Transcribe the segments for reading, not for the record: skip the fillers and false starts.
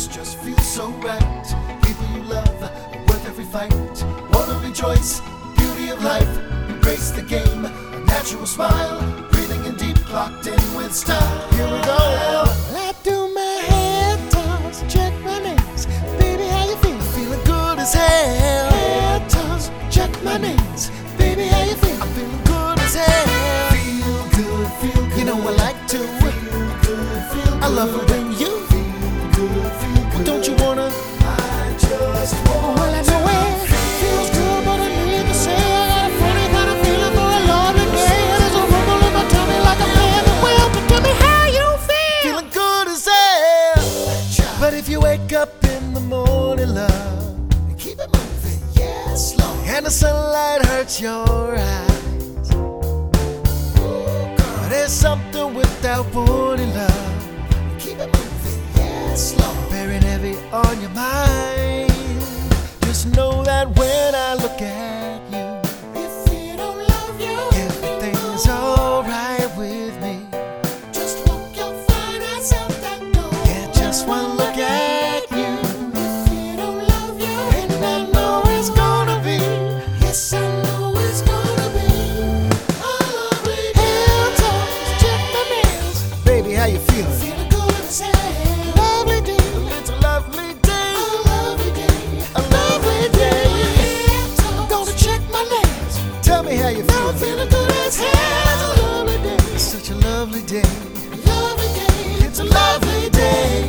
This just feels so right. People you love are worth every fight. Wanna rejoice, beauty of life. Embrace the game, a natural smile. Breathing in deep, clocked in with style. Here we go. I do my head toss, check my names. Baby, how you feel? Feeling good as hell. Head toss, check my names. Baby, how you feel? I'm feeling good as hell. Feel good, feel good. You know I like to. Feel good, feel good. I love it when you feel good, feel good. Well, don't you wanna? I just want Well, I know it feels good, but I need to say I got a funny kind of feeling for a lovely day. There's a rumble in my tummy like a man. Well, but tell me how you feel. feeling good as hell. But if you wake up in the morning, love, keep it moving, yeah, slow. And the sunlight hurts your eyes. Girl, there's something without warning, love. Keep it moving, yeah, slow. Bearing heavy on your mind. Just know that when I look at you, If you don't love you, everything's alright with me. just walk your fine ass out that door. Yeah, just one look at you, If you don't love you, and I know it's gonna be. yes, I know it's gonna be a lovely head toss, check my nails. Baby, how you feeling? Feeling good as hell. Lovely day, It's a lovely day. a lovely day, A lovely day. head toss. Gonna check my nails. Tell me how you Now I'm feel. feeling good as hell. It's a lovely day, It's such a lovely day. lovely day. It's a lovely day.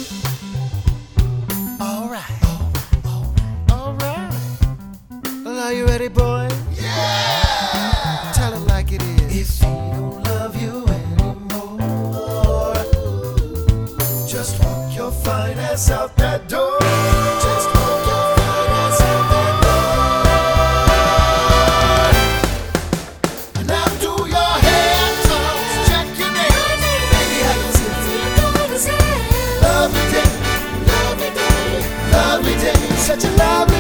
Alright. Alright. Well, are you ready, boy? Yeah! Tell it like it is. If he don't love you anymore, just walk your fine ass out that door. Just walk your fine ass out that door. Now do your head toss, check your nails. Baby, how you feel? Feeling good as hell. Lovely day, Lovely day. lovely day, such a lovely